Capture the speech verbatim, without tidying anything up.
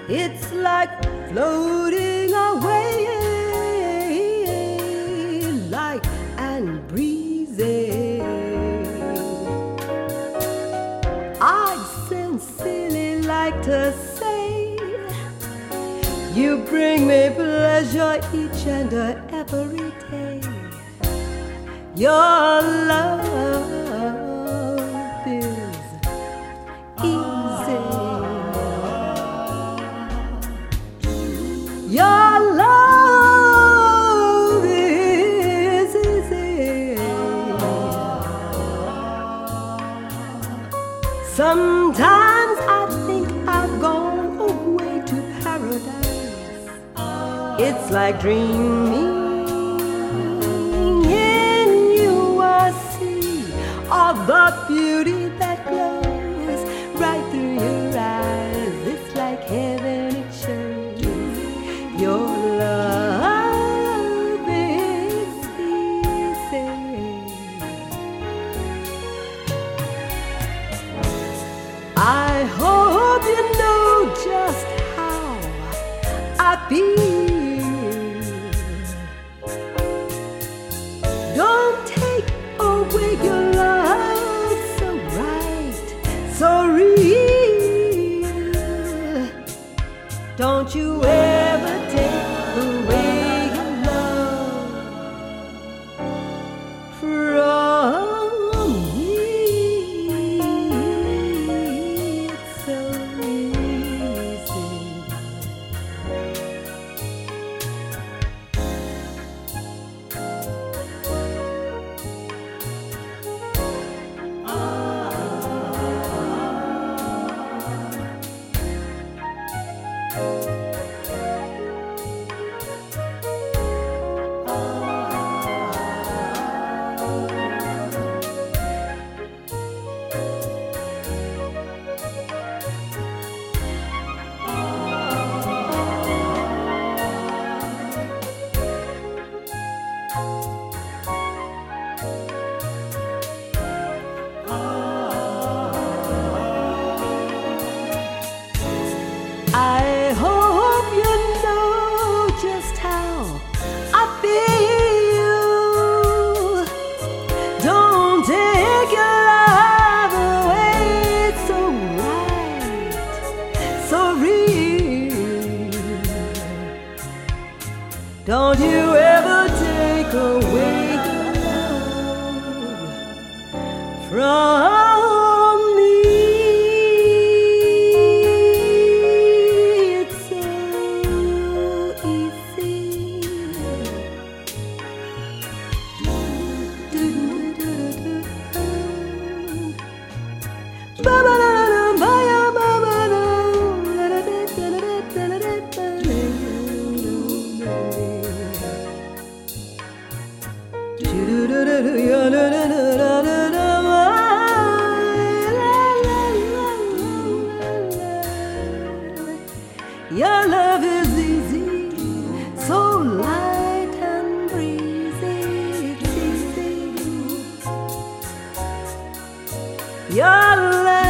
It's like floating away, light and breezy. I'd sincerely like to say, you bring me pleasure each and every day. Your love is easy. Your love is easy. Sometimes I think I've gone away to paradise. It's like dreaming in you. I see all the beauty that glows right through your eyes. It's like heaven, it shows. Your love is easy. I hope you know just how I feel. Don't take away your love, so right, so real. Don't you ever take away your love from me. It's so easy. I hope you know just how I feel. Don't take your love away. It's so right, so real. Don't you ever take away your love from your love is easy, so light and breezy. It's easy. Your love